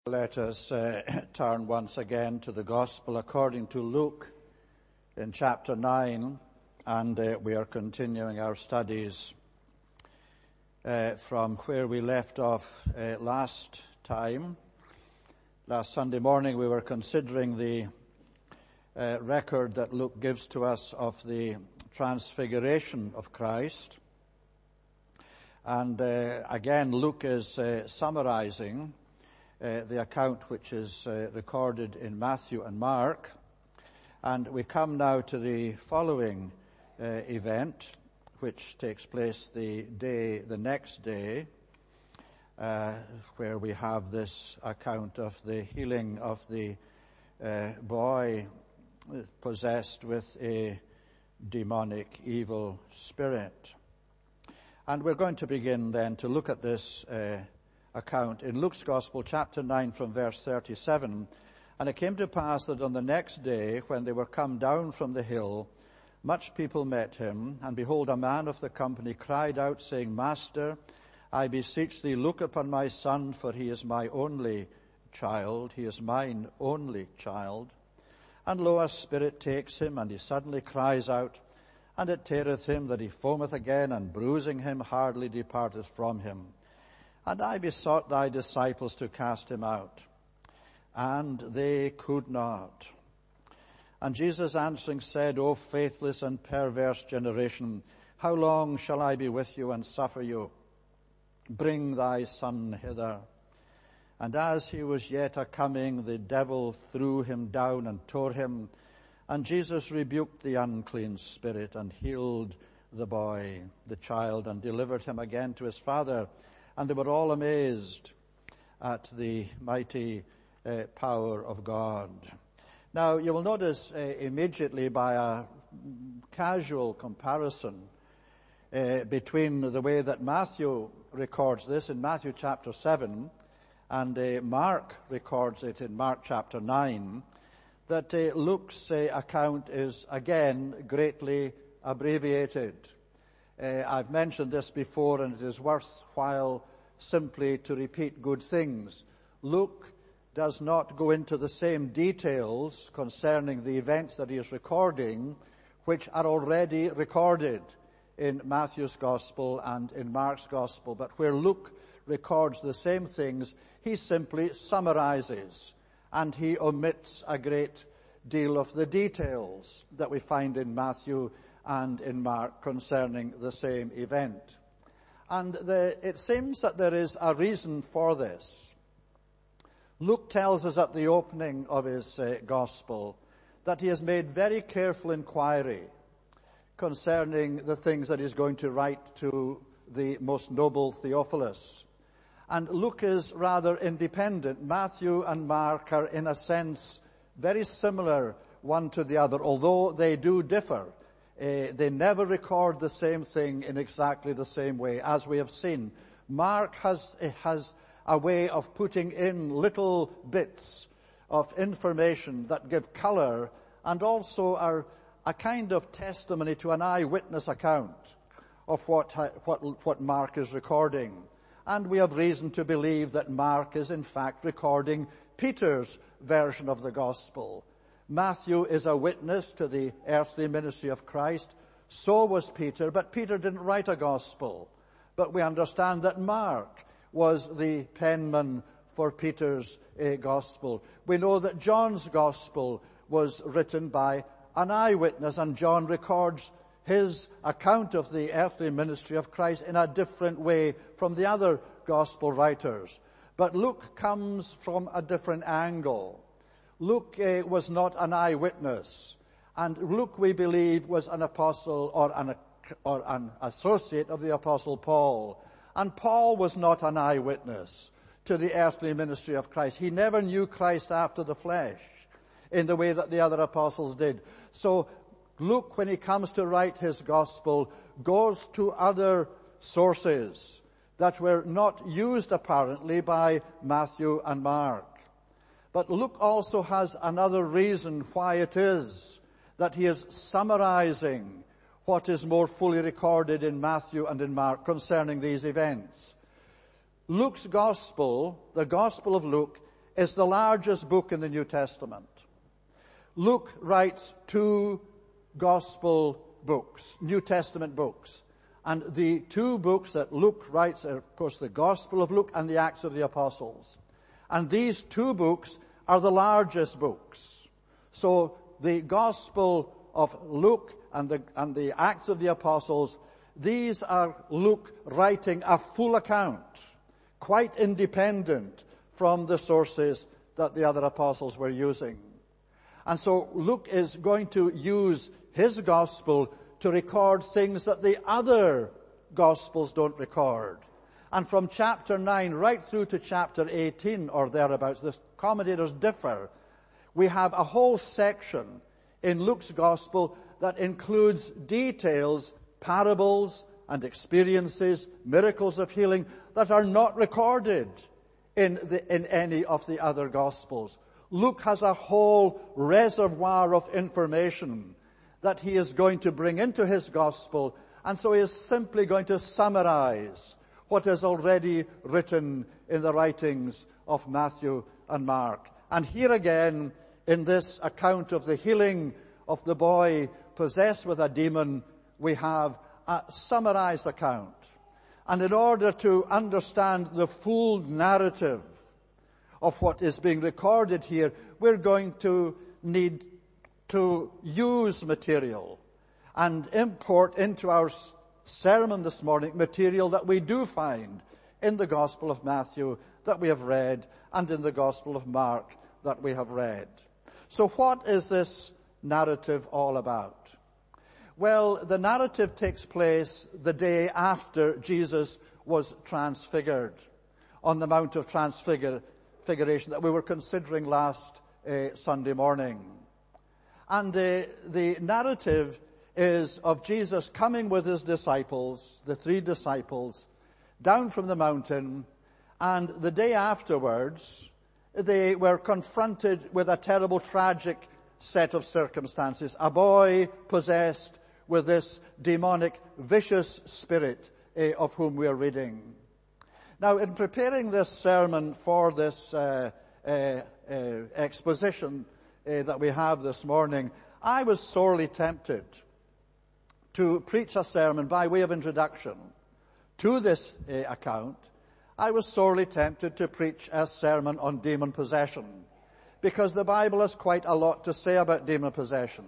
Let us turn once again to the Gospel according to Luke in chapter 9, and we are continuing our studies from where we left off last time. Last Sunday morning we were considering the record that Luke gives to us of the transfiguration of Christ. And again, Luke is summarizing the account which is recorded in Matthew and Mark. And we come now to the following event, which takes place the next day, where we have this account of the healing of the boy possessed with a demonic evil spirit. And we're going to begin then to look at this account in Luke's Gospel, chapter 9, from verse 37. And it came to pass that on the next day, when they were come down from the hill, much people met him. And behold, a man of the company cried out, saying, Master, I beseech thee, look upon my son, for he is my only child. He is mine only child. And lo, a spirit takes him, and he suddenly cries out, and it teareth him that he foameth again, and bruising him hardly departeth from him. And I besought thy disciples to cast him out, and they could not. And Jesus answering said, O faithless and perverse generation, how long shall I be with you and suffer you? Bring thy son hither. And as he was yet a-coming, the devil threw him down and tore him. And Jesus rebuked the unclean spirit and healed the boy, the child, and delivered him again to his father. And they were all amazed at the mighty power of God. Now, you will notice immediately by a casual comparison between the way that Matthew records this in Matthew chapter 7 and Mark records it in Mark chapter 9, that Luke's account is again greatly abbreviated. I've mentioned this before, and it is worthwhile simply to repeat good things. Luke does not go into the same details concerning the events that he is recording, which are already recorded in Matthew's Gospel and in Mark's Gospel. But where Luke records the same things, he simply summarizes, and he omits a great deal of the details that we find in Matthew and in Mark concerning the same event. And it seems that there is a reason for this. Luke tells us at the opening of his gospel that he has made very careful inquiry concerning the things that he's going to write to the most noble Theophilus. And Luke is rather independent. Matthew and Mark are in a sense very similar one to the other, although they do differ. They never record the same thing in exactly the same way, as we have seen. Mark has a way of putting in little bits of information that give color and also are a kind of testimony to an eyewitness account of what Mark is recording. And we have reason to believe that Mark is in fact recording Peter's version of the gospel. Matthew is a witness to the earthly ministry of Christ. So was Peter, but Peter didn't write a gospel. But we understand that Mark was the penman for Peter's gospel. We know that John's gospel was written by an eyewitness, and John records his account of the earthly ministry of Christ in a different way from the other gospel writers. But Luke comes from a different angle. Luke was not an eyewitness, and Luke, we believe, was an apostle or an associate of the Apostle Paul. And Paul was not an eyewitness to the earthly ministry of Christ. He never knew Christ after the flesh in the way that the other apostles did. So Luke, when he comes to write his gospel, goes to other sources that were not used apparently by Matthew and Mark. But Luke also has another reason why it is that he is summarizing what is more fully recorded in Matthew and in Mark concerning these events. Luke's gospel, the Gospel of Luke, is the largest book in the New Testament. Luke writes 2 gospel books, New Testament books. And the 2 books that Luke writes are, of course, the Gospel of Luke and the Acts of the Apostles. And these 2 books are the largest books. So the Gospel of Luke and the Acts of the Apostles, these are Luke writing a full account, quite independent from the sources that the other apostles were using. And so Luke is going to use his gospel to record things that the other gospels don't record. And from chapter 9 right through to chapter 18 or thereabouts, the commentators differ. We have a whole section in Luke's gospel that includes details, parables and experiences, miracles of healing that are not recorded in any of the other gospels. Luke has a whole reservoir of information that he is going to bring into his gospel, and so he is simply going to summarize what is already written in the writings of Matthew and Mark. And here again, in this account of the healing of the boy possessed with a demon, we have a summarized account. And in order to understand the full narrative of what is being recorded here, we're going to need to use material and import into our sermon this morning material that we do find in the Gospel of Matthew that we have read and in the Gospel of Mark that we have read. So what is this narrative all about? Well, the narrative takes place the day after Jesus was transfigured on the Mount of Transfiguration that we were considering last Sunday morning. And the narrative is of Jesus coming with his disciples, the 3 disciples, down from the mountain, and the day afterwards they were confronted with a terrible, tragic set of circumstances. A boy possessed with this demonic, vicious spirit of whom we are reading. Now, in preparing this sermon for this exposition that we have this morning, I was sorely tempted to preach a sermon by way of introduction to this account. I was sorely tempted to preach a sermon on demon possession, because the Bible has quite a lot to say about demon possession.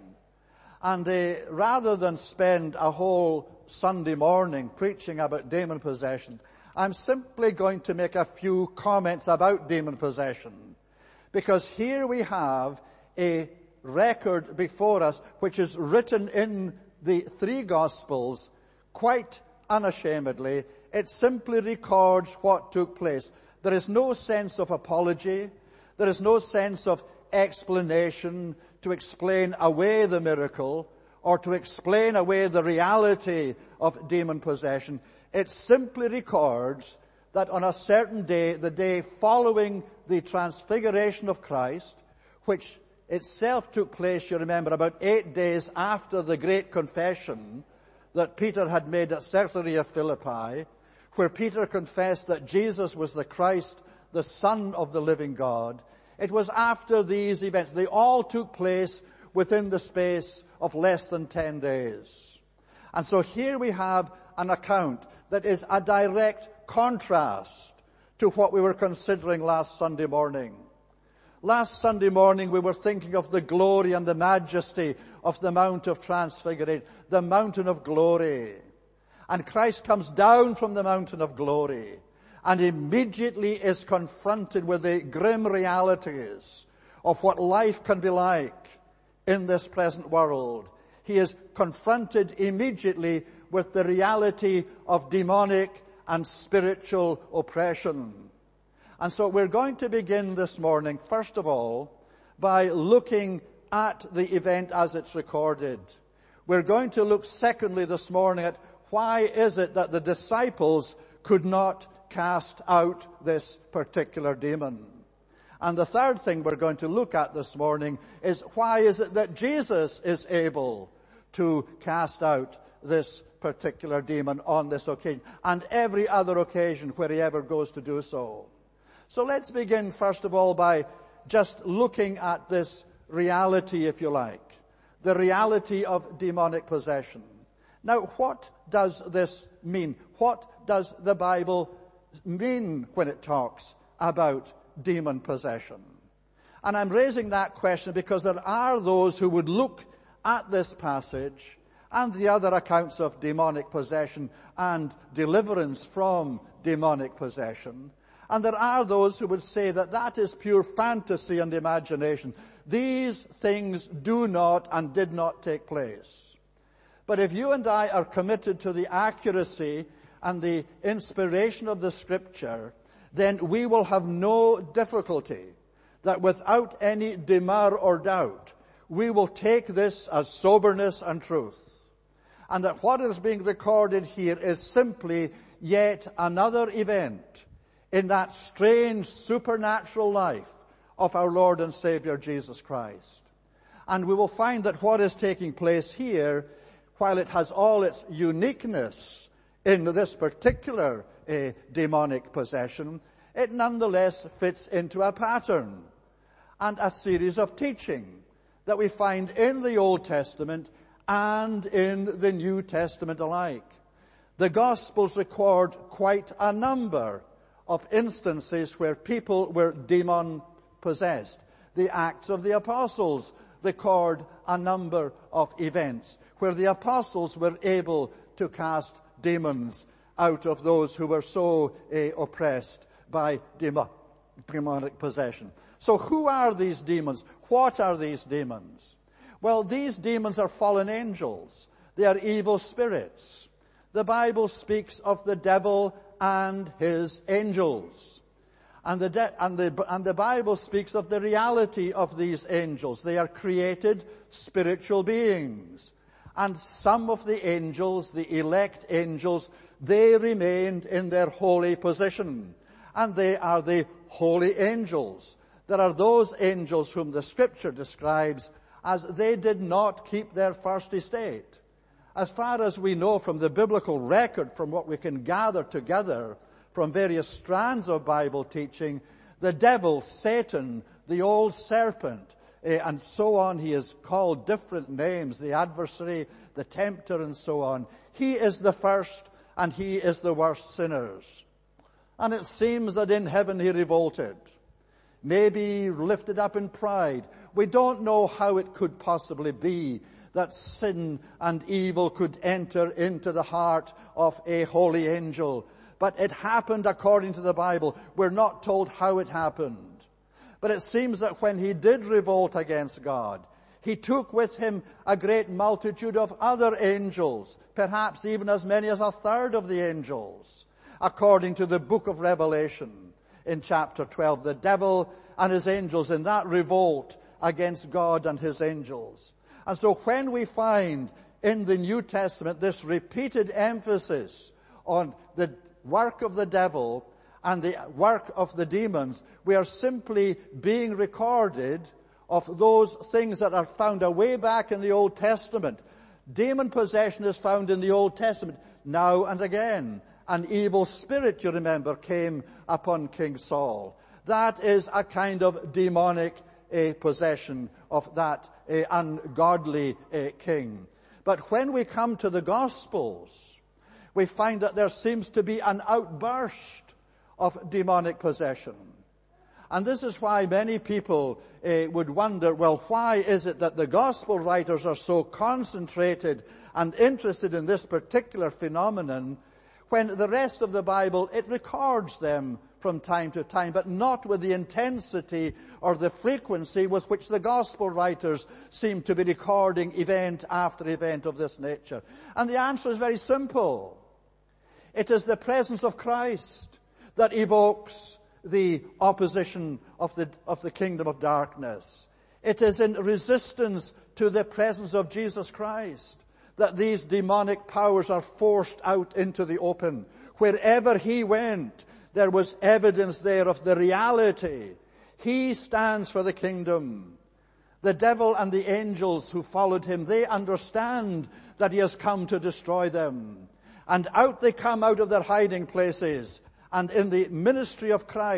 And rather than spend a whole Sunday morning preaching about demon possession, I'm simply going to make a few comments about demon possession, because here we have a record before us which is written in the 3 Gospels quite unashamedly. It simply records what took place. There is no sense of apology. There is no sense of explanation to explain away the miracle or to explain away the reality of demon possession. It simply records that on a certain day, the day following the transfiguration of Christ, which itself took place, you remember, about 8 days after the great confession that Peter had made at Caesarea Philippi, where Peter confessed that Jesus was the Christ, the Son of the living God. It was after these events. They all took place within the space of less than 10 days. And so here we have an account that is a direct contrast to what we were considering last Sunday morning. Last Sunday morning we were thinking of the glory and the majesty of the Mount of Transfiguration, the mountain of glory. And Christ comes down from the mountain of glory and immediately is confronted with the grim realities of what life can be like in this present world. He is confronted immediately with the reality of demonic and spiritual oppression. And so we're going to begin this morning, first of all, by looking at the event as it's recorded. We're going to look secondly this morning at why is it that the disciples could not cast out this particular demon. And the third thing we're going to look at this morning is why is it that Jesus is able to cast out this particular demon on this occasion and every other occasion where he ever goes to do so. So let's begin, first of all, by just looking at this reality, if you like, the reality of demonic possession. Now, what does this mean? What does the Bible mean when it talks about demon possession? And I'm raising that question because there are those who would look at this passage and the other accounts of demonic possession and deliverance from demonic possession, and there are those who would say that that is pure fantasy and imagination. These things do not and did not take place. But if you and I are committed to the accuracy and the inspiration of the Scripture, then we will have no difficulty that without any demur or doubt, we will take this as soberness and truth. And that what is being recorded here is simply yet another event in that strange supernatural life of our Lord and Savior Jesus Christ. And we will find that what is taking place here, while it has all its uniqueness in this particular demonic possession, it nonetheless fits into a pattern and a series of teaching that we find in the Old Testament and in the New Testament alike. The Gospels record quite a number of instances where people were demon-possessed. The Acts of the Apostles record a number of events where the apostles were able to cast demons out of those who were so oppressed by demonic possession. So who are these demons? What are these demons? Well, these demons are fallen angels. They are evil spirits. The Bible speaks of the devil and his angels. And the Bible speaks of the reality of these angels. They are created spiritual beings. And some of the angels, the elect angels, they remained in their holy position. And they are the holy angels. There are those angels whom the Scripture describes as they did not keep their first estate. As far as we know from the biblical record, from what we can gather together from various strands of Bible teaching, the devil, Satan, the old serpent, and so on, he is called different names, the adversary, the tempter, and so on. He is the first and he is the worst sinners. And it seems that in heaven he revolted. Maybe lifted up in pride. We don't know how it could possibly be that sin and evil could enter into the heart of a holy angel. But it happened according to the Bible. We're not told how it happened. But it seems that when he did revolt against God, he took with him a great multitude of other angels, perhaps even as many as a third of the angels, according to the book of Revelation in chapter 12. The devil and his angels in that revolt against God and his angels. And so when we find in the New Testament this repeated emphasis on the work of the devil and the work of the demons, we are simply being recorded of those things that are found away back in the Old Testament. Demon possession is found in the Old Testament now and again. An evil spirit, you remember, came upon King Saul. That is a kind of demonic possession of that ungodly king. But when we come to the Gospels, we find that there seems to be an outburst of demonic possession. And this is why many people would wonder, well, why is it that the Gospel writers are so concentrated and interested in this particular phenomenon when the rest of the Bible, it records them from time to time, but not with the intensity or the frequency with which the Gospel writers seem to be recording event after event of this nature. And the answer is very simple. It is the presence of Christ that evokes the opposition of the kingdom of darkness. It is in resistance to the presence of Jesus Christ that these demonic powers are forced out into the open. Wherever he went, there was evidence there of the reality. He stands for the kingdom. The devil and the angels who followed him, they understand that he has come to destroy them. And out they come out of their hiding places. And in the ministry of Christ,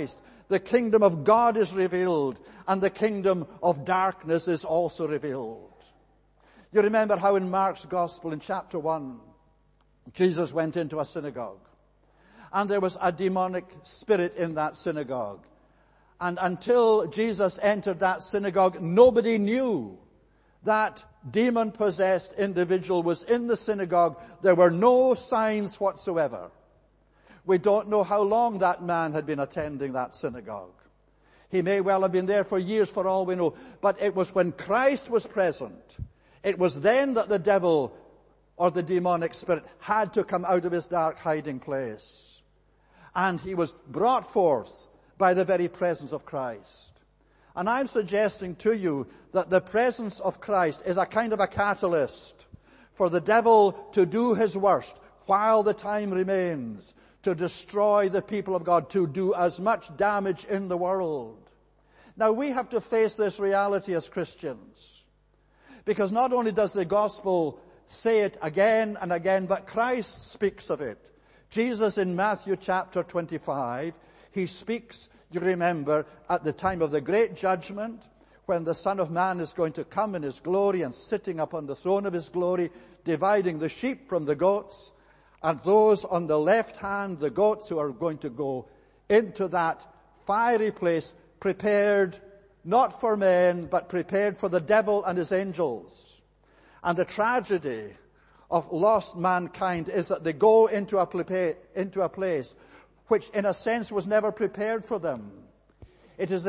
the kingdom of God is revealed, and the kingdom of darkness is also revealed. You remember how in Mark's Gospel in chapter 1, Jesus went into a synagogue, and there was a demonic spirit in that synagogue. And until Jesus entered that synagogue, nobody knew that demon-possessed individual was in the synagogue. There were no signs whatsoever. We don't know how long that man had been attending that synagogue. He may well have been there for years for all we know. But it was when Christ was present, it was then that the devil or the demonic spirit had to come out of his dark hiding place. And he was brought forth by the very presence of Christ. And I'm suggesting to you that the presence of Christ is a kind of a catalyst for the devil to do his worst while the time remains, to destroy the people of God, to do as much damage in the world. Now we have to face this reality as Christians, because not only does the gospel say it again and again, but Christ speaks of it. Jesus in Matthew chapter 25, he speaks, you remember, at the time of the great judgment, when the Son of Man is going to come in his glory and sitting upon the throne of his glory, dividing the sheep from the goats, and those on the left hand, the goats who are going to go into that fiery place, prepared not for men, but prepared for the devil and his angels. And the tragedy of lost mankind is that they go into a place which in a sense was never prepared for them. It is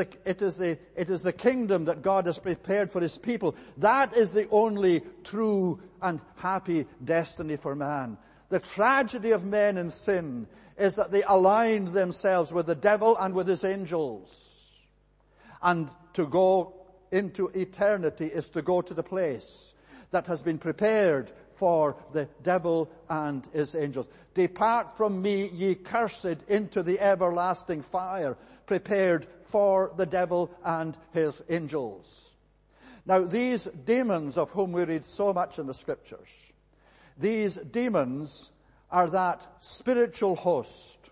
the kingdom that God has prepared for his people. That is the only true and happy destiny for man. The tragedy of men in sin is that they aligned themselves with the devil and with his angels. And to go into eternity is to go to the place that has been prepared for the devil and his angels. Depart from me, ye cursed, into the everlasting fire, prepared for the devil and his angels. Now these demons of whom we read so much in the scriptures, these demons are that spiritual host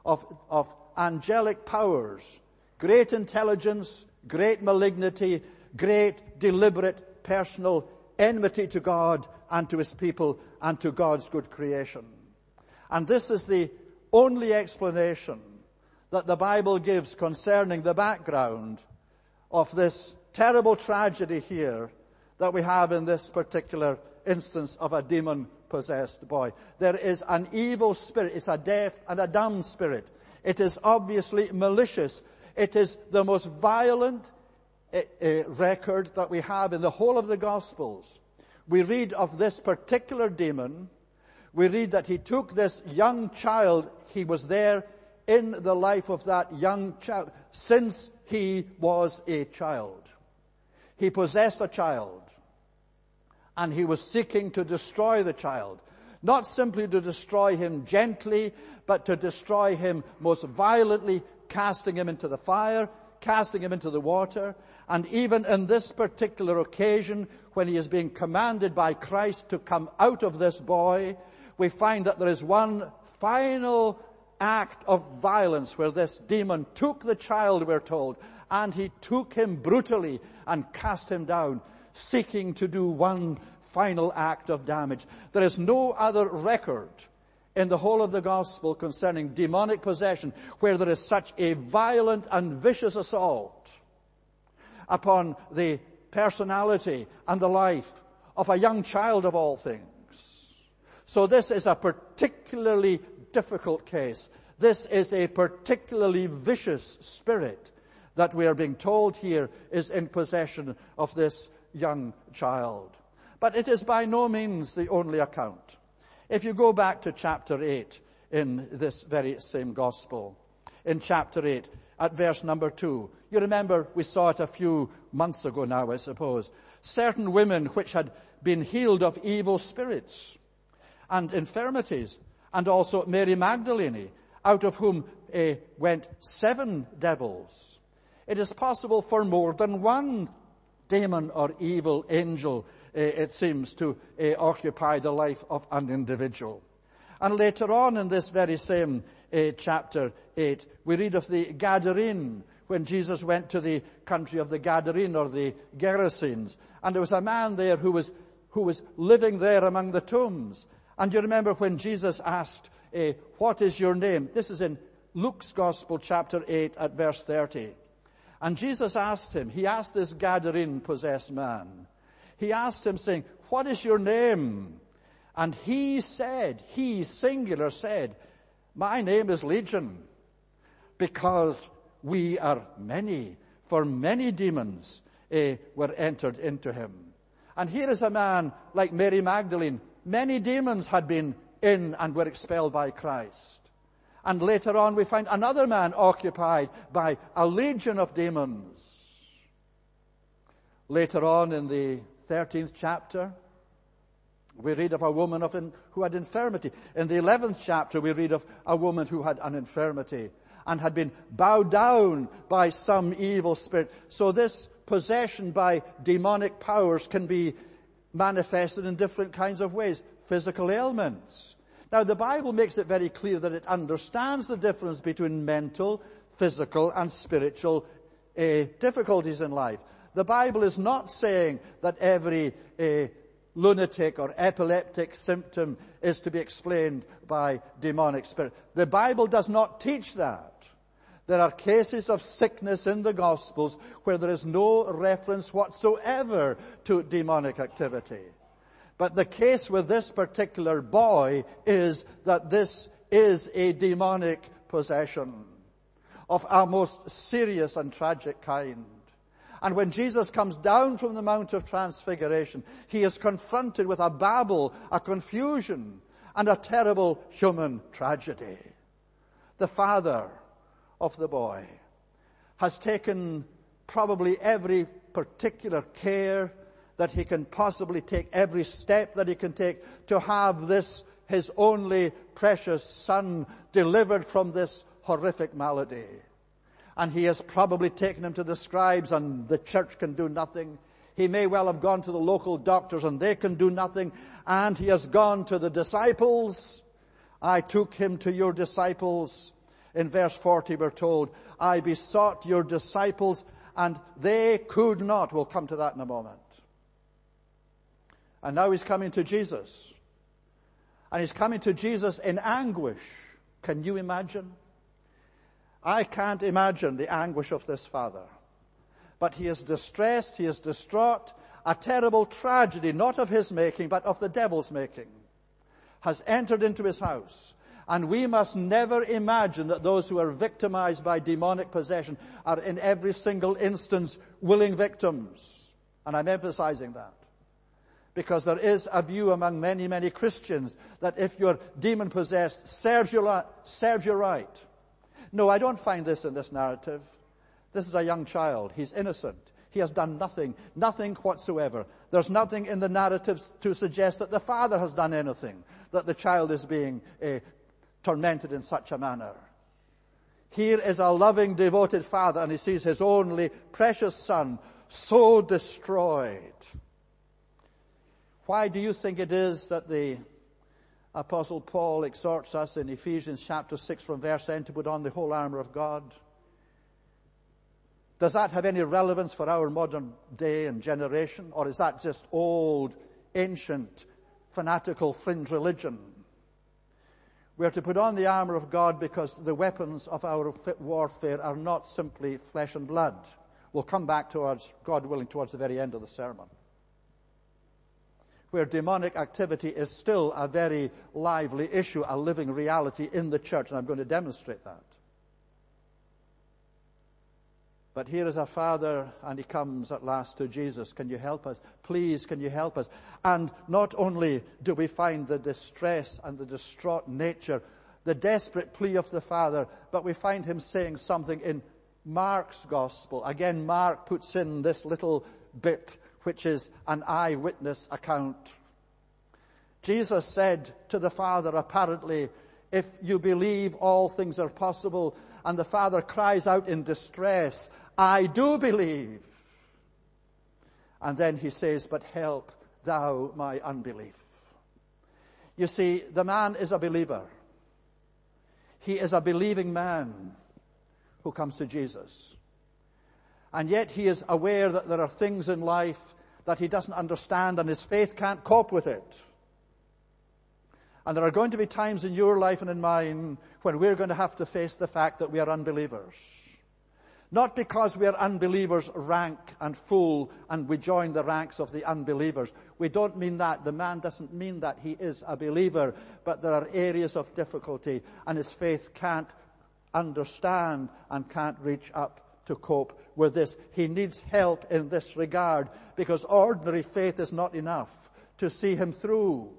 of angelic powers, great intelligence, great malignity, great deliberate personal enmity to God and to his people and to God's good creation. And this is the only explanation that the Bible gives concerning the background of this terrible tragedy here that we have in this particular instance of a demon-possessed boy. There is an evil spirit. It's a deaf and a dumb spirit. It is obviously malicious. It is the most violent record that we have in the whole of the Gospels. We read of this particular demon. We read that he took this young child. He was there in the life of that young child since he was a child. He possessed a child, and he was seeking to destroy the child. Not simply to destroy him gently, but to destroy him most violently, casting him into the fire, casting him into the water. And even in this particular occasion, when he is being commanded by Christ to come out of this boy, we find that there is one final act of violence where this demon took the child, we're told, and he took him brutally and cast him down, seeking to do one final act of damage. There is no other record in the whole of the gospel concerning demonic possession where there is such a violent and vicious assault upon the personality and the life of a young child of all things. So this is a particularly difficult case. This is a particularly vicious spirit that we are being told here is in possession of this young child. But it is by no means the only account. If you go back to chapter 8 in this very same gospel, in chapter 8 at verse number 2, you remember we saw it a few months ago now, I suppose. Certain women which had been healed of evil spirits and infirmities, and also Mary Magdalene, out of whom went 7 devils. It is possible for more than one demon or evil angel, it seems, to occupy the life of an individual. And later on in this very same chapter 8, we read of the Gadarene, when Jesus went to the country of the Gadarene or the Gerasenes. And there was a man there who was living there among the tombs. And you remember when Jesus asked, what is your name? This is in Luke's Gospel, chapter 8, at verse 30. And Jesus asked him, he asked this Gadarene-possessed man, he asked him, saying, what is your name? And he said, he, singular, said, my name is Legion, because we are many, for many demons were entered into him. And here is a man like Mary Magdalene. Many demons had been in and were expelled by Christ. And later on we find another man occupied by a legion of demons. Later on in the 13th chapter, we read of a woman who had infirmity. In the 11th chapter, we read of a woman who had an infirmity and had been bowed down by some evil spirit. So this possession by demonic powers can be manifested in different kinds of ways. Physical ailments. Now, the Bible makes it very clear that it understands the difference between mental, physical, and spiritual difficulties in life. The Bible is not saying that every lunatic or epileptic symptom is to be explained by demonic spirit. The Bible does not teach that. There are cases of sickness in the Gospels where there is no reference whatsoever to demonic activity. But the case with this particular boy is that this is a demonic possession of a most serious and tragic kind. And when Jesus comes down from the Mount of Transfiguration, he is confronted with a babel, a confusion, and a terrible human tragedy. The father of the boy has taken probably every particular care that he can possibly take, every step that he can take to have this, his only precious son, delivered from this horrific malady. And he has probably taken him to the scribes, and the church can do nothing. He may well have gone to the local doctors, and they can do nothing. And he has gone to the disciples. I took him to your disciples. In verse 40 we're told, I besought your disciples, and they could not. We'll come to that in a moment. And now he's coming to Jesus. And he's coming to Jesus in anguish. Can you imagine? I can't imagine the anguish of this father. But he is distressed, he is distraught. A terrible tragedy, not of his making, but of the devil's making, has entered into his house. And we must never imagine that those who are victimized by demonic possession are in every single instance willing victims. And I'm emphasizing that. Because there is a view among many, many Christians that if you're demon-possessed, serves you right. No, I don't find this in this narrative. This is a young child. He's innocent. He has done nothing whatsoever. There's nothing in the narratives to suggest that the father has done anything, that the child is being tormented in such a manner. Here is a loving, devoted father, and he sees his only precious son so destroyed. Why do you think it is that the Apostle Paul exhorts us in Ephesians chapter 6 from verse 10 to put on the whole armor of God? Does that have any relevance for our modern day and generation? Or is that just old, ancient, fanatical fringe religion? We are to put on the armor of God because the weapons of our warfare are not simply flesh and blood. We'll come back towards, God willing, towards the very end of the sermon. Where demonic activity is still a very lively issue, a living reality in the church, and I'm going to demonstrate that. But here is a father, and he comes at last to Jesus. Can you help us? Please, can you help us? And not only do we find the distress and the distraught nature, the desperate plea of the father, but we find him saying something in Mark's gospel. Again, Mark puts in this little bit, which is an eyewitness account. Jesus said to the father, apparently, if you believe, all things are possible. And the father cries out in distress, I do believe. And then he says, but help thou my unbelief. You see, the man is a believer. He is a believing man who comes to Jesus. And yet he is aware that there are things in life that he doesn't understand, and his faith can't cope with it. And there are going to be times in your life and in mine when we're going to have to face the fact that we are unbelievers. Not because we are unbelievers rank and full and we join the ranks of the unbelievers. We don't mean that. The man doesn't mean that. He is a believer. But there are areas of difficulty and his faith can't understand and can't reach up to cope with this. He needs help in this regard because ordinary faith is not enough to see him through.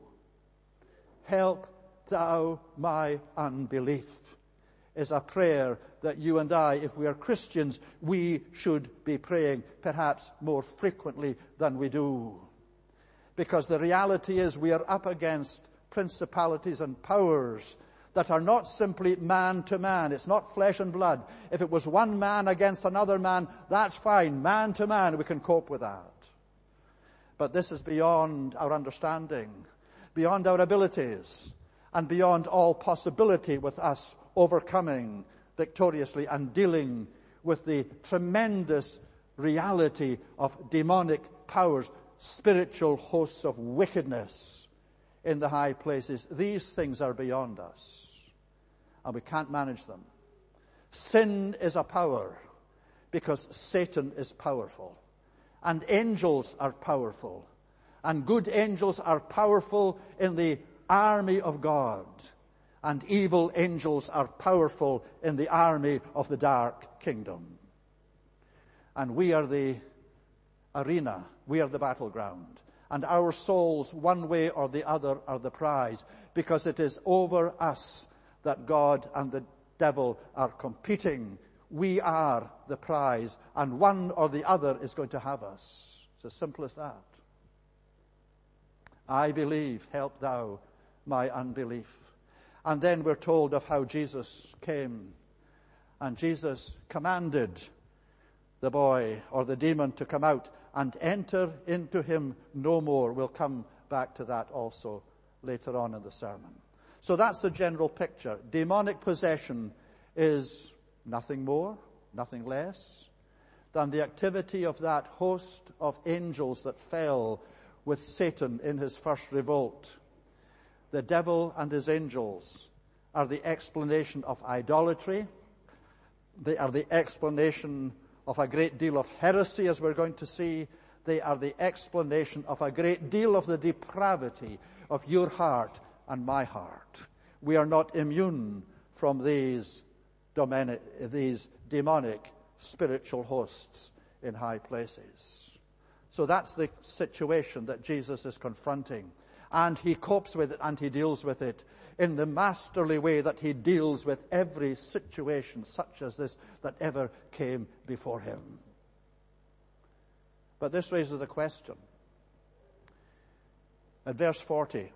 Help thou my unbelief is a prayer that you and I, if we are Christians, we should be praying perhaps more frequently than we do. Because the reality is we are up against principalities and powers that are not simply man to man. It's not flesh and blood. If it was one man against another man, that's fine. Man to man, we can cope with that. But this is beyond our understanding, beyond our abilities, and beyond all possibility with us overcoming victoriously and dealing with the tremendous reality of demonic powers, spiritual hosts of wickedness in the high places. These things are beyond us, and we can't manage them. Sin is a power because Satan is powerful, and angels are powerful, and good angels are powerful in the army of God. And evil angels are powerful in the army of the dark kingdom. And we are the arena. We are the battleground. And our souls, one way or the other, are the prize. Because it is over us that God and the devil are competing. We are the prize. And one or the other is going to have us. It's as simple as that. I believe, help thou my unbelief. And then we're told of how Jesus came. And Jesus commanded the boy or the demon to come out and enter into him no more. We'll come back to that also later on in the sermon. So that's the general picture. Demonic possession is nothing more, nothing less than the activity of that host of angels that fell with Satan in his first revolt. The devil and his angels are the explanation of idolatry. They are the explanation of a great deal of heresy, as we're going to see. They are the explanation of a great deal of the depravity of your heart and my heart. We are not immune from these demonic spiritual hosts in high places. So that's the situation that Jesus is confronting. And he copes with it and he deals with it in the masterly way that he deals with every situation such as this that ever came before him. But this raises the question. At verse 40,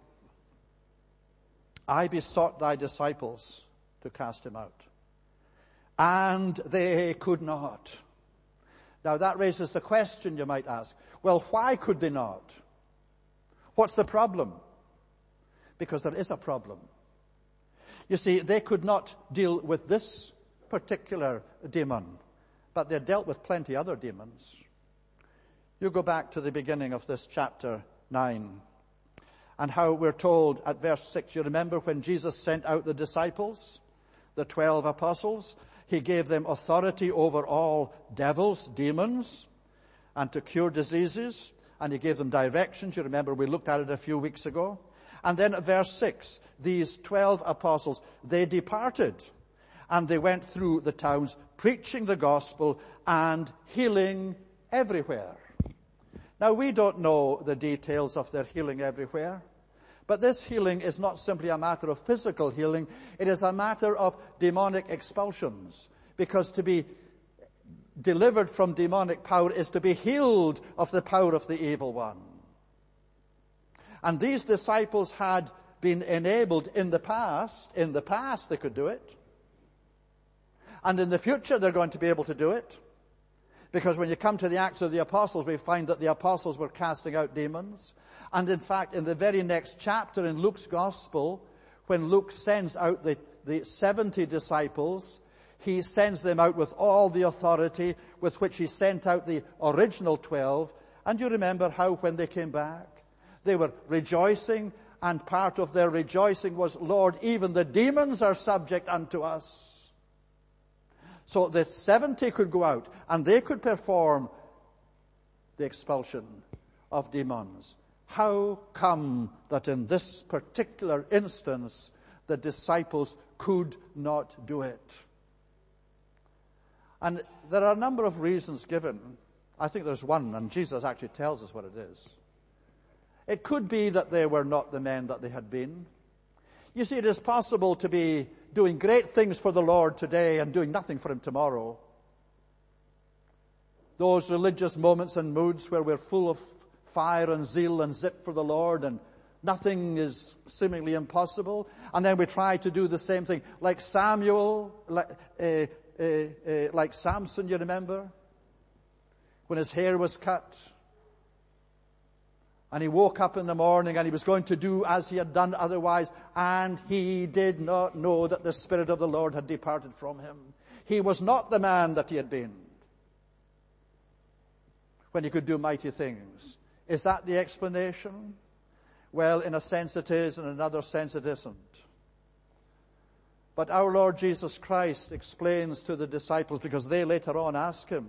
I besought thy disciples to cast him out, and they could not. Now that raises the question, you might ask, well, why could they not? What's the problem? Because there is a problem. You see, they could not deal with this particular demon, but they dealt with plenty other demons. You go back to the beginning of this chapter 9, and how we're told at verse 6, you remember when Jesus sent out the disciples, the 12 apostles, he gave them authority over all devils, demons, and to cure diseases. And he gave them directions. You remember we looked at it a few weeks ago. And then at verse 6, these 12 apostles, they departed. And they went through the towns preaching the gospel and healing everywhere. Now we don't know the details of their healing everywhere. But this healing is not simply a matter of physical healing. It is a matter of demonic expulsions. Because to be delivered from demonic power is to be healed of the power of the evil one. And these disciples had been enabled in the past they could do it. And in the future they're going to be able to do it. Because when you come to the Acts of the Apostles, we find that the apostles were casting out demons. And in fact, in the very next chapter in Luke's Gospel, when Luke sends out the 70 disciples, he sends them out with all the authority with which he sent out the original 12. And you remember how when they came back, they were rejoicing, and part of their rejoicing was, Lord, even the demons are subject unto us. So the 70 could go out and they could perform the expulsion of demons. How come that in this particular instance the disciples could not do it? And there are a number of reasons given. I think there's one, and Jesus actually tells us what it is. It could be that they were not the men that they had been. You see, it is possible to be doing great things for the Lord today and doing nothing for Him tomorrow. Those religious moments and moods where we're full of fire and zeal and zip for the Lord and nothing is seemingly impossible. And then we try to do the same thing. Like Samuel, like Samson, you remember? When his hair was cut. And he woke up in the morning and he was going to do as he had done otherwise. And he did not know that the Spirit of the Lord had departed from him. He was not the man that he had been when he could do mighty things. Is that the explanation? Well, in a sense it is, in another sense it isn't. But our Lord Jesus Christ explains to the disciples, because they later on ask him,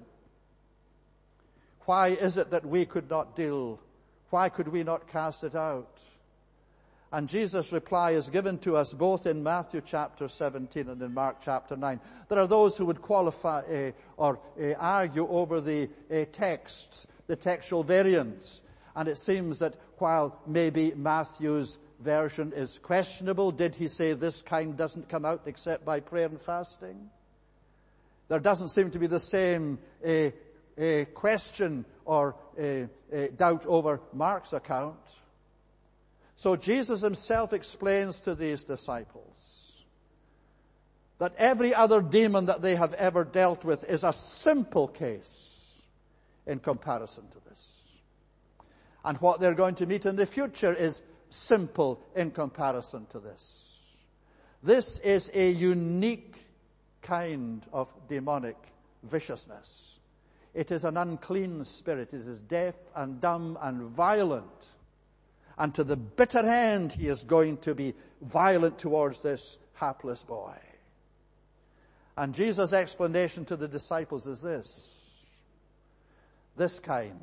why is it that we could not deal? Why could we not cast it out? And Jesus' reply is given to us both in Matthew chapter 17 and in Mark chapter 9. There are those who would qualify or argue over the texts, the textual variants. And it seems that while maybe Matthew's version is questionable, did he say this kind doesn't come out except by prayer and fasting? There doesn't seem to be the same question or doubt over Mark's account. So Jesus himself explains to these disciples that every other demon that they have ever dealt with is a simple case in comparison to this. And what they're going to meet in the future is simple in comparison to this. This is a unique kind of demonic viciousness. It is an unclean spirit. It is deaf and dumb and violent. And to the bitter end, he is going to be violent towards this hapless boy. And Jesus' explanation to the disciples is this. This kind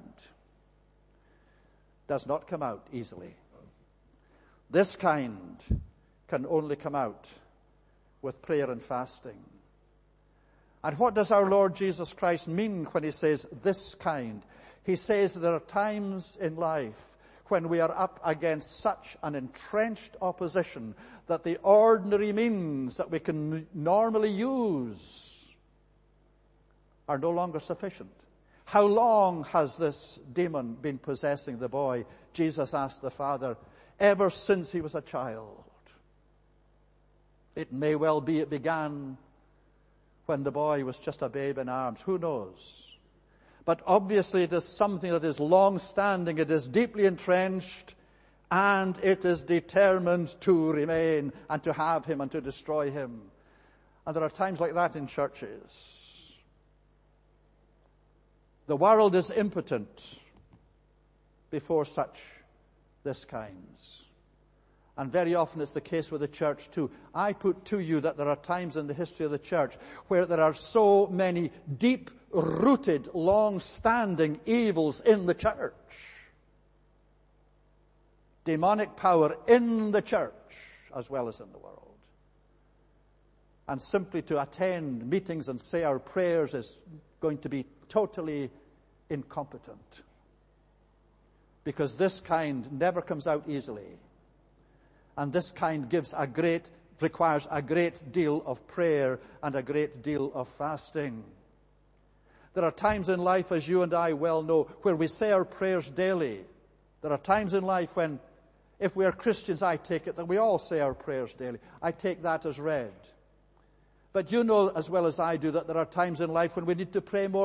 does not come out easily. This kind can only come out with prayer and fasting. And what does our Lord Jesus Christ mean when he says this kind? He says there are times in life when we are up against such an entrenched opposition that the ordinary means that we can normally use are no longer sufficient. How long has this demon been possessing the boy? Jesus asked the father. Ever since he was a child. It may well be it began when the boy was just a babe in arms. Who knows? But obviously it is something that is long-standing, it is deeply entrenched, and it is determined to remain and to have him and to destroy him. And there are times like that in churches. The world is impotent before such this kinds. And very often it's the case with the church too. I put to you that there are times in the history of the church where there are so many deep-rooted, long-standing evils in the church. Demonic power in the church as well as in the world. And simply to attend meetings and say our prayers is going to be totally incompetent. Because this kind never comes out easily. And this kind requires a great deal of prayer and a great deal of fasting. There are times in life, as you and I well know, where we say our prayers daily. There are times in life when, if we are Christians, I take it that we all say our prayers daily. I take that as read. But you know as well as I do that there are times in life when we need to pray more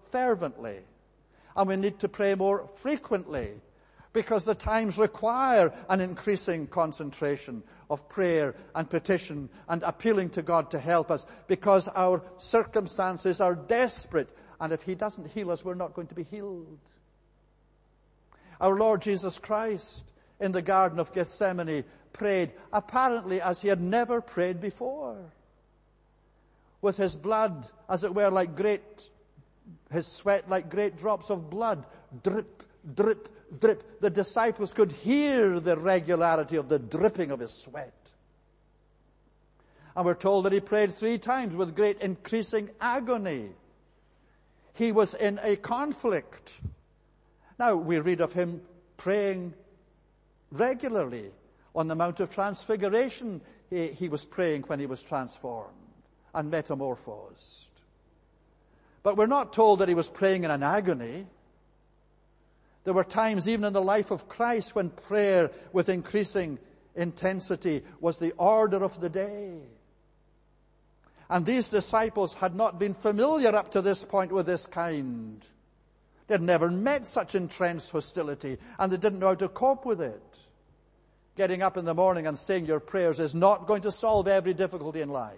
fervently. And we need to pray more frequently, because the times require an increasing concentration of prayer and petition and appealing to God to help us, because our circumstances are desperate. And if he doesn't heal us, we're not going to be healed. Our Lord Jesus Christ in the Garden of Gethsemane prayed apparently as he had never prayed before, with his blood, as it were, his sweat like great drops of blood, drip, drip, drip. The disciples could hear the regularity of the dripping of his sweat. And we're told that he prayed 3 times with great increasing agony. He was in a conflict. Now, we read of him praying regularly. On the Mount of Transfiguration, he was praying when he was transformed and metamorphosed. But we're not told that he was praying in an agony. There were times even in the life of Christ when prayer with increasing intensity was the order of the day. And these disciples had not been familiar up to this point with this kind. They'd never met such entrenched hostility, and they didn't know how to cope with it. Getting up in the morning and saying your prayers is not going to solve every difficulty in life.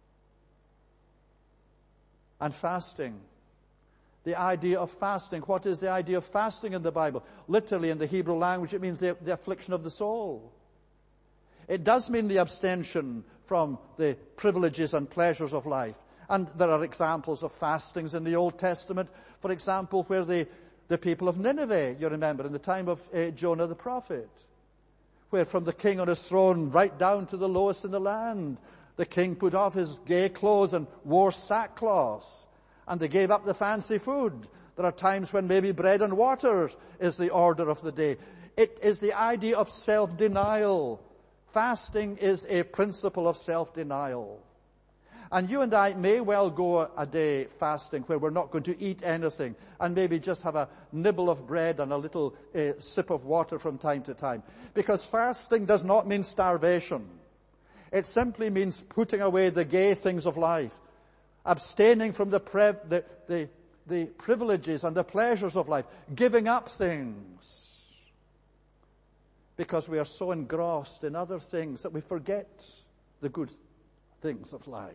And fasting. The idea of fasting. What is the idea of fasting in the Bible? Literally in the Hebrew language, it means the affliction of the soul. It does mean the abstention from the privileges and pleasures of life. And there are examples of fastings in the Old Testament. For example, where the people of Nineveh, you remember, in the time of Jonah the prophet, where from the king on his throne right down to the lowest in the land, the king put off his gay clothes and wore sackcloth. And they gave up the fancy food. There are times when maybe bread and water is the order of the day. It is the idea of self-denial. Fasting is a principle of self-denial. And you and I may well go a day fasting where we're not going to eat anything and maybe just have a nibble of bread and a little sip of water from time to time. Because fasting does not mean starvation. It simply means putting away the gay things of life, abstaining from the privileges and the pleasures of life, giving up things, because we are so engrossed in other things that we forget the good things of life.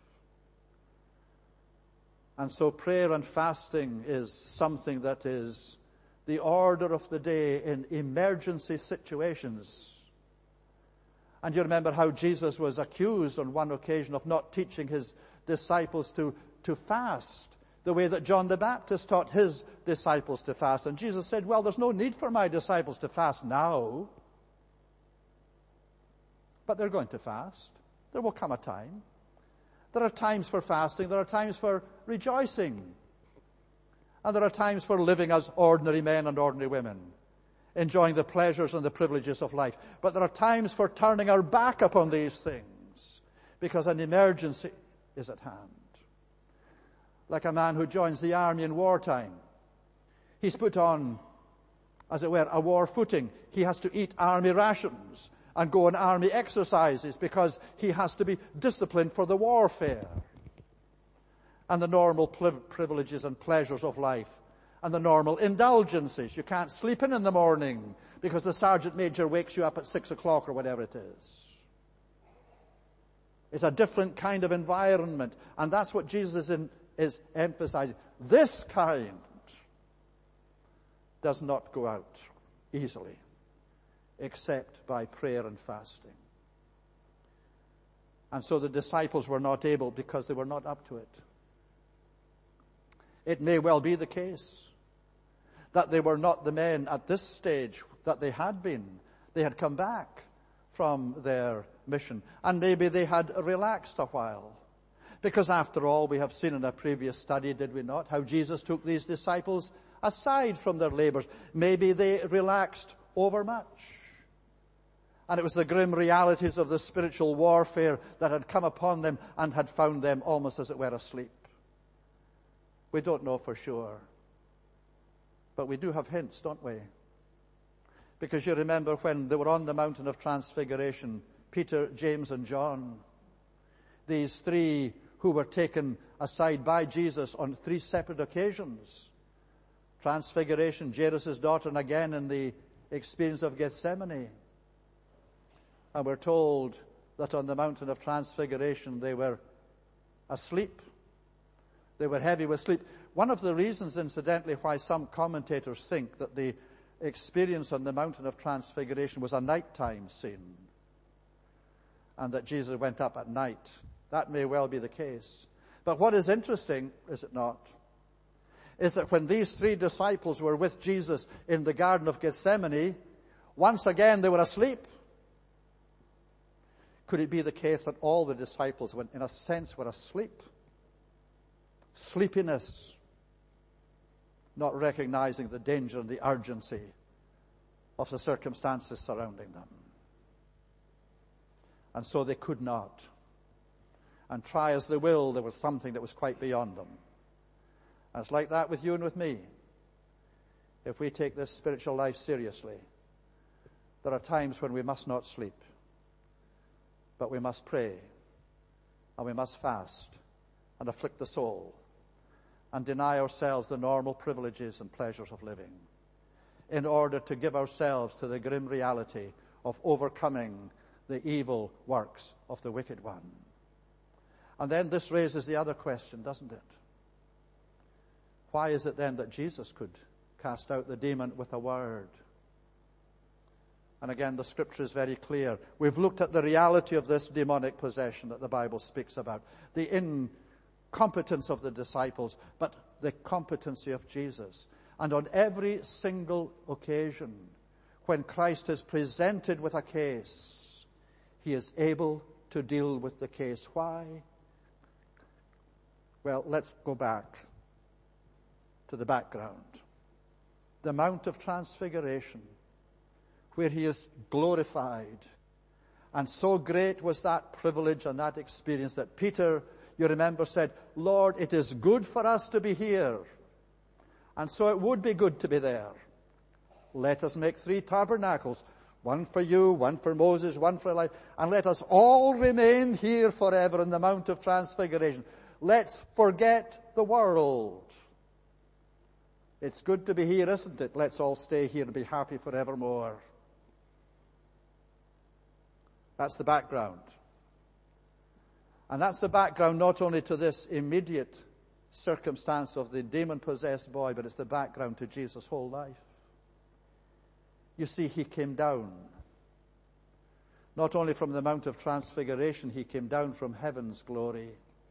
And so prayer and fasting is something that is the order of the day in emergency situations. And you remember how Jesus was accused on one occasion of not teaching his disciples to fast the way that John the Baptist taught his disciples to fast. And Jesus said, well, there's no need for my disciples to fast now. But they're going to fast. There will come a time. There are times for fasting. There are times for rejoicing. And there are times for living as ordinary men and ordinary women, enjoying the pleasures and the privileges of life. But there are times for turning our back upon these things, because an emergency is at hand. Like a man who joins the army in wartime. He's put on, as it were, a war footing. He has to eat army rations and go on army exercises because he has to be disciplined for the warfare. And the normal privileges and pleasures of life and the normal indulgences. You can't sleep in the morning because the sergeant major wakes you up at 6 o'clock or whatever it is. It's a different kind of environment, and that's what Jesus is emphasizing. This kind does not go out easily, except by prayer and fasting. And so the disciples were not able because they were not up to it. It may well be the case that they were not the men at this stage that they had been. They had come back from their mission, and maybe they had relaxed a while. Because after all, we have seen in a previous study, did we not, how Jesus took these disciples aside from their labors. Maybe they relaxed overmuch. And it was the grim realities of the spiritual warfare that had come upon them and had found them almost, as it were, asleep. We don't know for sure. But we do have hints, don't we? Because you remember when they were on the mountain of transfiguration, Peter, James, and John, these three who were taken aside by Jesus on 3 separate occasions. Transfiguration, Jairus' daughter, and again in the experience of Gethsemane. And we're told that on the mountain of Transfiguration they were asleep. They were heavy with sleep. One of the reasons, incidentally, why some commentators think that the experience on the mountain of Transfiguration was a nighttime scene, and that Jesus went up at night. That may well be the case. But what is interesting, is it not, is that when these 3 disciples were with Jesus in the Garden of Gethsemane, once again they were asleep. Could it be the case that all the disciples, in a sense, were asleep? Sleepiness, not recognizing the danger and the urgency of the circumstances surrounding them. And so they could not. And try as they will, there was something that was quite beyond them. And it's like that with you and with me. If we take this spiritual life seriously, there are times when we must not sleep. But we must pray, and we must fast, and afflict the soul, and deny ourselves the normal privileges and pleasures of living, in order to give ourselves to the grim reality of overcoming the evil works of the wicked one. And then this raises the other question, doesn't it? Why is it then that Jesus could cast out the demon with a word? And again, the scripture is very clear. We've looked at the reality of this demonic possession that the Bible speaks about. The incompetence of the disciples, but the competency of Jesus. And on every single occasion, when Christ is presented with a case, he is able to deal with the case. Why? Well, let's go back to the background. The Mount of Transfiguration, where he is glorified. And so great was that privilege and that experience that Peter, you remember, said, Lord, it is good for us to be here. And so it would be good to be there. Let us make 3 tabernacles, one for you, one for Moses, one for Elijah, and let us all remain here forever in the Mount of Transfiguration. Let's forget the world. It's good to be here, isn't it? Let's all stay here and be happy forevermore. That's the background. And that's the background not only to this immediate circumstance of the demon-possessed boy, but it's the background to Jesus' whole life. You see, he came down. Not only from the Mount of Transfiguration, he came down from heaven's glory.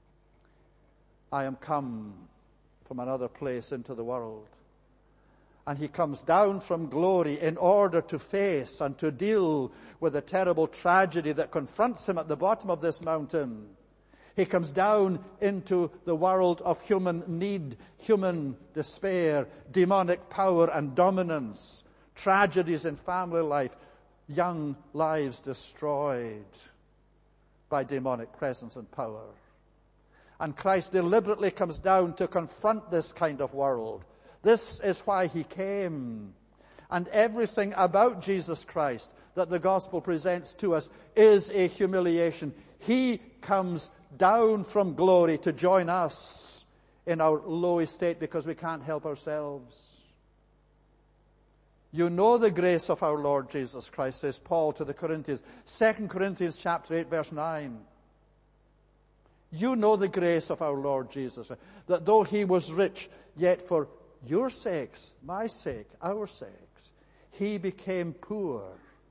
I am come from another place into the world. And he comes down from glory in order to face and to deal with the terrible tragedy that confronts him at the bottom of this mountain. He comes down into the world of human need, human despair, demonic power and dominance, tragedies in family life, young lives destroyed by demonic presence and power. And Christ deliberately comes down to confront this kind of world. This is why he came. And everything about Jesus Christ that the gospel presents to us is a humiliation. He comes down from glory to join us in our low estate because we can't help ourselves. You know the grace of our Lord Jesus Christ, says Paul to the Corinthians. 2 Corinthians chapter 8, verse 9. You know the grace of our Lord Jesus, that though he was rich, yet for your sakes, my sake, our sakes, he became poor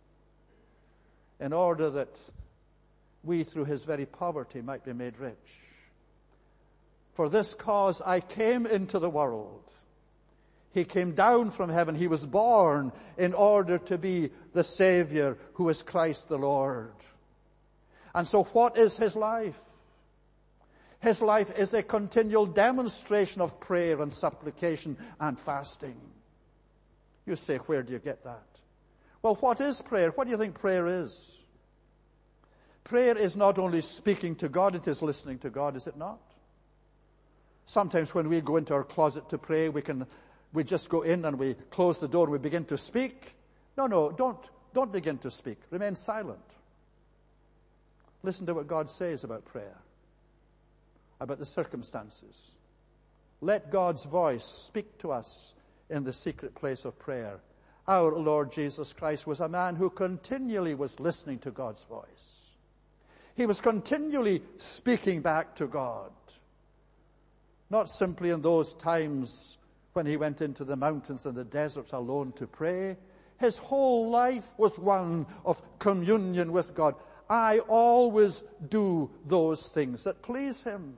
in order that we through his very poverty might be made rich. For this cause I came into the world. He came down from heaven. He was born in order to be the Savior who is Christ the Lord. And so what is his life? His life is a continual demonstration of prayer and supplication and fasting. You say, where do you get that? Well, what is prayer? What do you think prayer is? Prayer is not only speaking to God, it is listening to God, is it not? Sometimes when we go into our closet to pray, we just go in and we close the door and we begin to speak. No, don't begin to speak. Remain silent. Listen to what God says about prayer. about the circumstances. Let God's voice speak to us in the secret place of prayer. Our Lord Jesus Christ was a man who continually was listening to God's voice. He was continually speaking back to God. Not simply in those times when he went into the mountains and the deserts alone to pray. His whole life was one of communion with God. I always do those things that please him.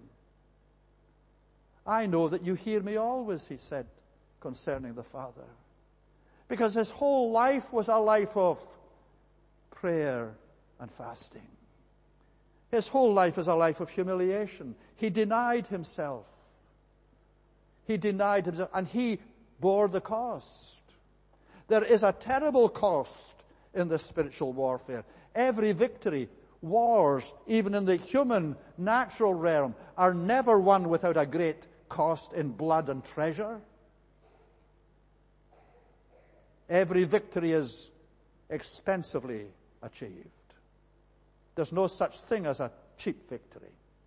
I know that you hear me always, he said concerning the Father. Because his whole life was a life of prayer and fasting. His whole life is a life of humiliation. He denied himself. He denied himself, and he bore the cost. There is a terrible cost in this spiritual warfare. Every victory, wars, even in the human, natural realm, are never won without a great cost in blood and treasure. Every victory is expensively achieved. There's no such thing as a cheap victory.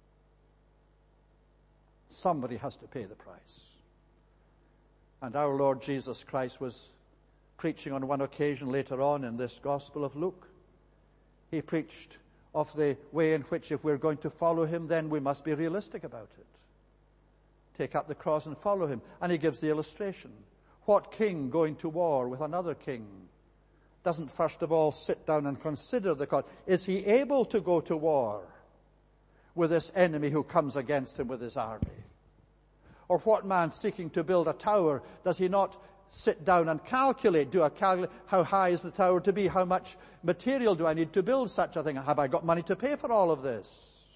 Somebody has to pay the price. And our Lord Jesus Christ was preaching on one occasion later on in this Gospel of Luke. He preached of the way in which if we're going to follow him, then we must be realistic about it. Take up the cross and follow him. And he gives the illustration. What king going to war with another king doesn't first of all sit down and consider the cost? Is he able to go to war with this enemy who comes against him with his army? Or what man seeking to build a tower, does he not sit down and calculate, how high is the tower to be? How much material do I need to build such a thing? Have I got money to pay for all of this?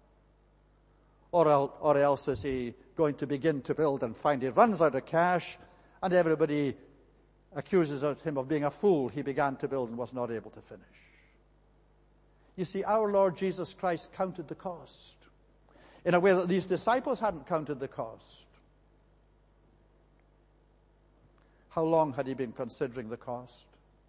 Or else is he going to begin to build and find he runs out of cash and everybody accuses him of being a fool. He began to build and was not able to finish. You see, our Lord Jesus Christ counted the cost in a way that these disciples hadn't counted the cost. How long had he been considering the cost?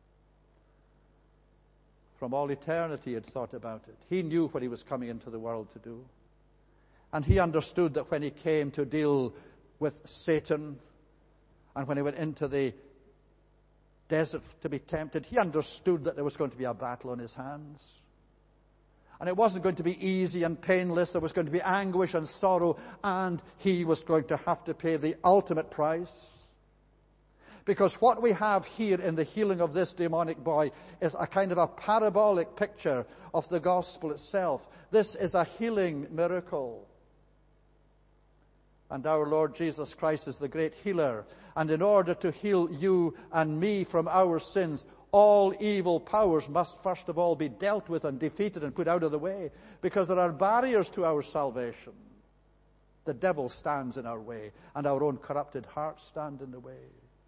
From all eternity he had thought about it. He knew what he was coming into the world to do. And he understood that when he came to deal with Satan, and when he went into the desert to be tempted, he understood that there was going to be a battle on his hands. And it wasn't going to be easy and painless. There was going to be anguish and sorrow, and he was going to have to pay the ultimate price. Because what we have here in the healing of this demonic boy is a kind of a parabolic picture of the gospel itself. This is a healing miracle. And our Lord Jesus Christ is the great healer. And in order to heal you and me from our sins, all evil powers must first of all be dealt with and defeated and put out of the way. Because there are barriers to our salvation. The devil stands in our way, and our own corrupted hearts stand in the way.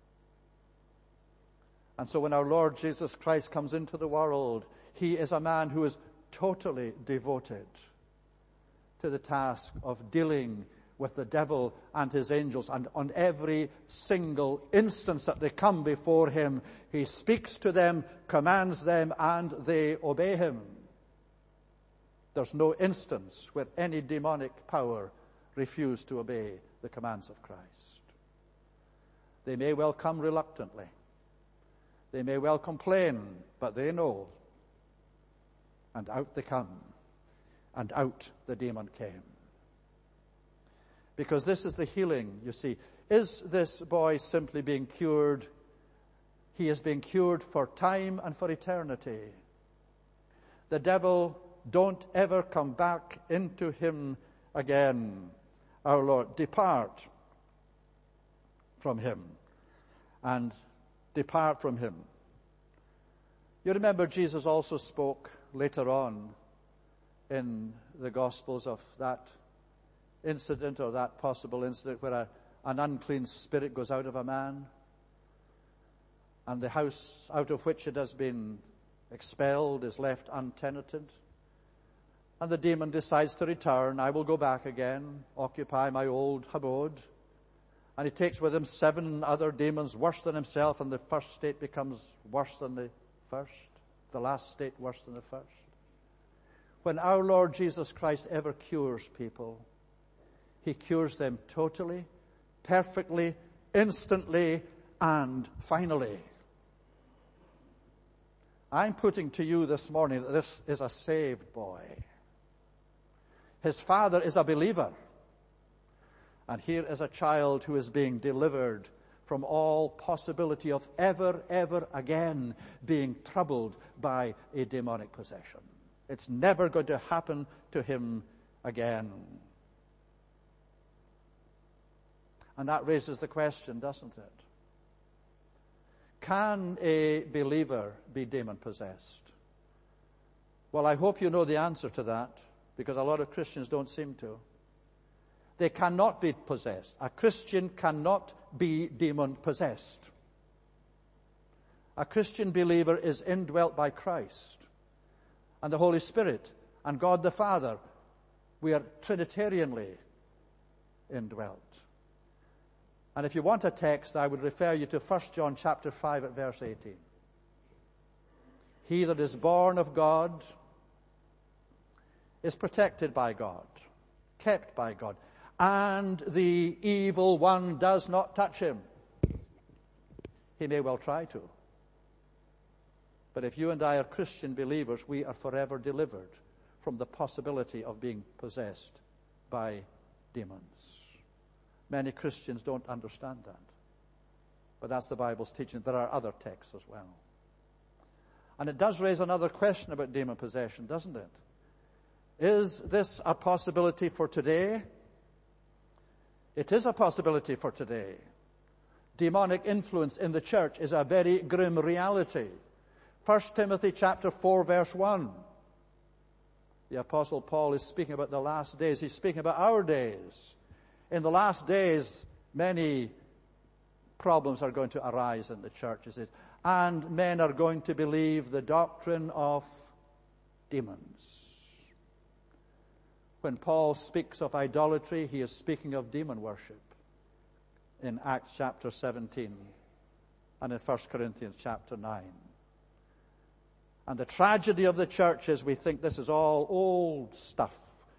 And so when our Lord Jesus Christ comes into the world, he is a man who is totally devoted to the task of dealing with the devil and his angels. And on every single instance that they come before him, he speaks to them, commands them, and they obey him. There's no instance where any demonic power refused to obey the commands of Christ. They may well come reluctantly. They may well complain, but they know. And out they come. And out the demon came. Because this is the healing, you see. Is this boy simply being cured? He is being cured for time and for eternity. The devil, don't ever come back into him again. Our Lord, depart from him. And depart from him. You remember Jesus also spoke later on in the Gospels of that incident, or that possible incident, where an unclean spirit goes out of a man, and the house out of which it has been expelled is left untenanted, and the demon decides to return. I will go back again, occupy my old abode. And he takes with him 7 other demons worse than himself, and the first state becomes worse than the first, the last state worse than the first. When our Lord Jesus Christ ever cures people, He cures them totally, perfectly, instantly, and finally. I'm putting to you this morning that this is a saved boy. His father is a believer. And here is a child who is being delivered from all possibility of ever again being troubled by a demonic possession. It's never going to happen to him again. And that raises the question, doesn't it? Can a believer be demon-possessed? Well, I hope you know the answer to that, because a lot of Christians don't seem to. They cannot be possessed. A Christian cannot be demon-possessed. A Christian believer is indwelt by Christ and the Holy Spirit and God the Father. We are Trinitarianly indwelt. And if you want a text, I would refer you to 1 John chapter 5 at verse 18. He that is born of God is protected by God, kept by God, and the evil one does not touch him. He may well try to. But if you and I are Christian believers, we are forever delivered from the possibility of being possessed by demons. Many Christians don't understand that. But that's the Bible's teaching. There are other texts as well. And it does raise another question about demon possession, doesn't it? Is this a possibility for today? It is a possibility for today. Demonic influence in the church is a very grim reality. 1 Timothy chapter 4 verse 1. The Apostle Paul is speaking about the last days. He's speaking about our days. In the last days, many problems are going to arise in the church, is it? And men are going to believe the doctrine of demons. When Paul speaks of idolatry, he is speaking of demon worship in Acts chapter 17 and in 1 Corinthians chapter 9. And the tragedy of the church is we think this is all old stuff.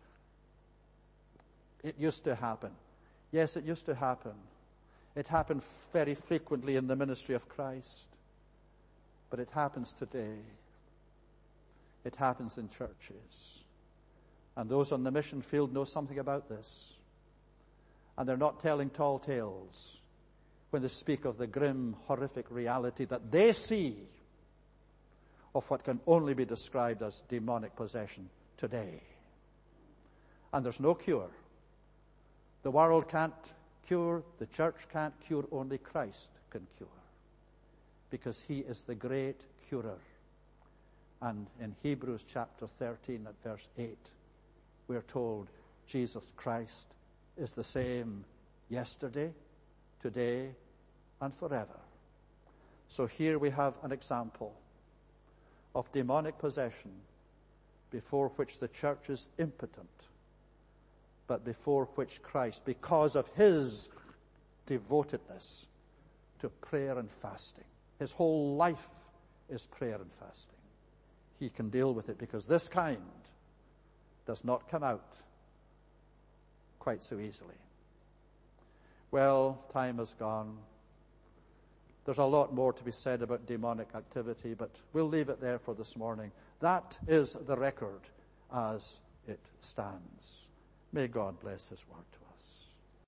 It used to happen. Yes, it used to happen. It happened very frequently in the ministry of Christ. But it happens today. It happens in churches. And those on the mission field know something about this. And they're not telling tall tales when they speak of the grim, horrific reality that they see of what can only be described as demonic possession today. And there's no cure. The world can't cure, the church can't cure, only Christ can cure. Because he is the great curer. And in Hebrews chapter 13 at verse 8, we're told Jesus Christ is the same yesterday, today, and forever. So here we have an example of demonic possession before which the church is impotent, but before which Christ, because of his devotedness to prayer and fasting, his whole life is prayer and fasting, he can deal with it, because this kind does not come out quite so easily. Well, time has gone. There's a lot more to be said about demonic activity, but we'll leave it there for this morning. That is the record as it stands. May God bless his word.